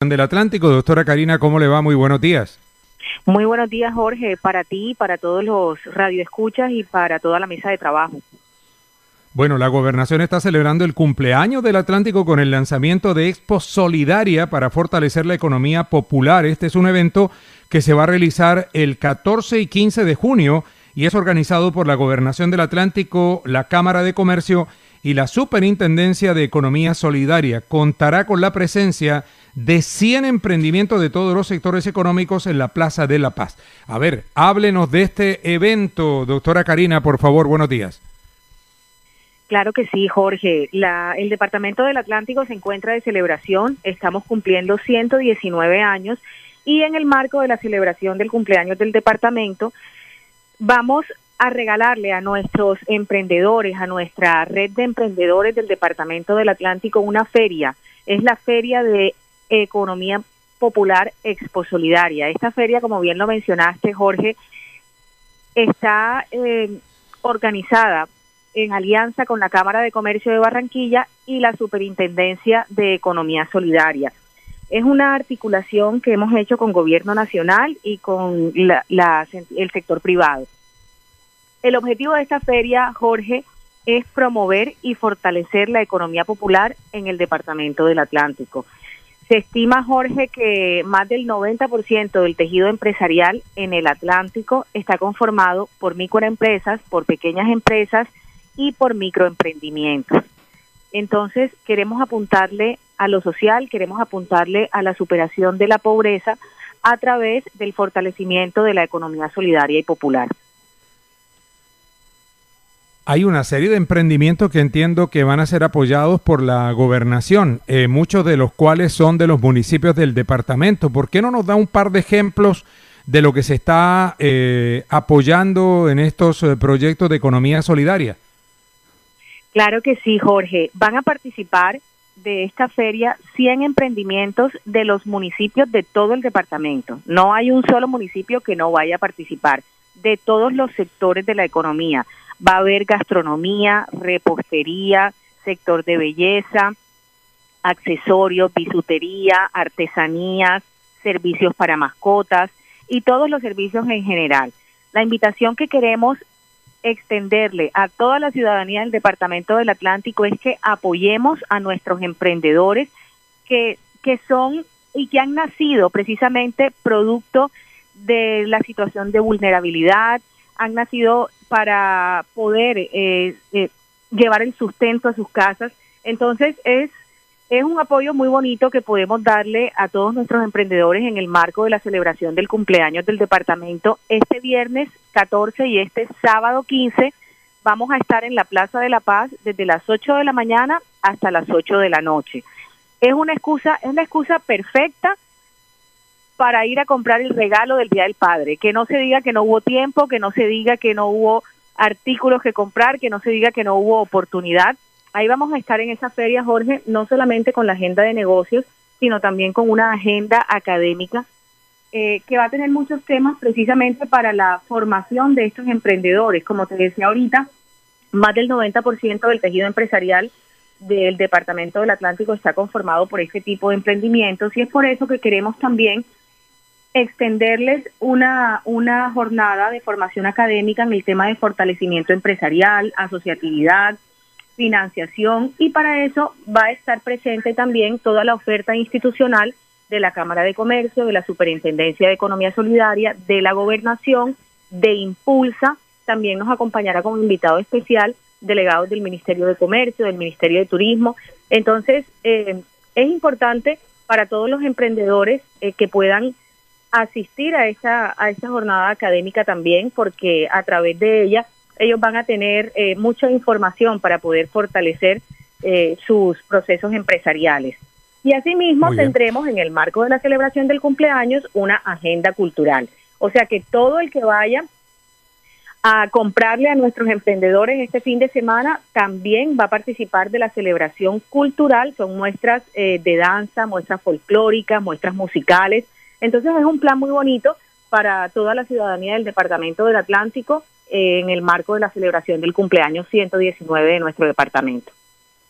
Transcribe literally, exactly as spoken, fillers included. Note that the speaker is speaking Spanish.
Del Atlántico. Doctora Karina, ¿cómo le va? Muy buenos días. Muy buenos días, Jorge, para ti, para todos los radioescuchas y para toda la mesa de trabajo. Bueno, la gobernación está celebrando el cumpleaños del Atlántico con el lanzamiento de Expo Solidaria para fortalecer la economía popular. Este es un evento que se va a realizar el catorce y quince de junio y es organizado por la Gobernación del Atlántico, la Cámara de Comercio y la Superintendencia de Economía Solidaria. Contará con la presencia de cien emprendimientos de todos los sectores económicos en la Plaza de la Paz. A ver, háblenos de este evento, doctora Karina, por favor, buenos días. Claro que sí, Jorge. La, el Departamento del Atlántico se encuentra de celebración, estamos cumpliendo ciento diecinueve años y en el marco de la celebración del cumpleaños del departamento vamos a regalarle a nuestros emprendedores, a nuestra red de emprendedores del Departamento del Atlántico una feria. Es la Feria de Economía Popular Expo Solidaria. Esta feria, como bien lo mencionaste, Jorge, está eh, organizada en alianza con la Cámara de Comercio de Barranquilla y la Superintendencia de Economía Solidaria. Es una articulación que hemos hecho con Gobierno Nacional y con la, la, el sector privado. El objetivo de esta feria, Jorge, es promover y fortalecer la economía popular en el Departamento del Atlántico. Se estima, Jorge, que más del noventa por ciento del tejido empresarial en el Atlántico está conformado por microempresas, por pequeñas empresas y por microemprendimientos. Entonces, queremos apuntarle a lo social, queremos apuntarle a la superación de la pobreza a través del fortalecimiento de la economía solidaria y popular. Hay una serie de emprendimientos que entiendo que van a ser apoyados por la gobernación, eh, muchos de los cuales son de los municipios del departamento. ¿Por qué no nos da un par de ejemplos de lo que se está eh, apoyando en estos eh, proyectos de economía solidaria? Claro que sí, Jorge. Van a participar de esta feria cien emprendimientos de los municipios de todo el departamento. No hay un solo municipio que no vaya a participar, de todos los sectores de la economía. Va a haber gastronomía, repostería, sector de belleza, accesorios, bisutería, artesanías, servicios para mascotas y todos los servicios en general. La invitación que queremos extenderle a toda la ciudadanía del Departamento del Atlántico es que apoyemos a nuestros emprendedores que, que son y que han nacido precisamente producto de la situación de vulnerabilidad, han nacido para poder eh, eh, llevar el sustento a sus casas. Entonces es es un apoyo muy bonito que podemos darle a todos nuestros emprendedores en el marco de la celebración del cumpleaños del departamento. Este viernes catorce y este sábado quince vamos a estar en la Plaza de la Paz desde las ocho de la mañana hasta las ocho de la noche. Es una excusa, es la excusa perfecta para ir a comprar el regalo del Día del Padre, que no se diga que no hubo tiempo, que no se diga que no hubo artículos que comprar, que no se diga que no hubo oportunidad. Ahí vamos a estar en esa feria, Jorge, no solamente con la agenda de negocios, sino también con una agenda académica eh, que va a tener muchos temas precisamente para la formación de estos emprendedores. Como te decía ahorita, más del noventa por ciento del tejido empresarial del Departamento del Atlántico está conformado por este tipo de emprendimientos y es por eso que queremos también extenderles una, una jornada de formación académica en el tema de fortalecimiento empresarial, asociatividad, financiación, y para eso va a estar presente también toda la oferta institucional de la Cámara de Comercio, de la Superintendencia de Economía Solidaria, de la Gobernación, de Impulsa. También nos acompañará como invitado especial delegados del Ministerio de Comercio, del Ministerio de Turismo. Entonces, eh, es importante para todos los emprendedores eh, que puedan asistir a esa, a esa jornada académica también, porque a través de ella ellos van a tener eh, mucha información para poder fortalecer eh, sus procesos empresariales. Y asimismo tendremos en el marco de la celebración del cumpleaños una agenda cultural. O sea que todo el que vaya a comprarle a nuestros emprendedores este fin de semana también va a participar de la celebración cultural. Son muestras eh, de danza, muestras folclóricas, muestras musicales. Entonces es un plan muy bonito para toda la ciudadanía del Departamento del Atlántico, en el marco de la celebración del cumpleaños ciento diecinueve de nuestro departamento.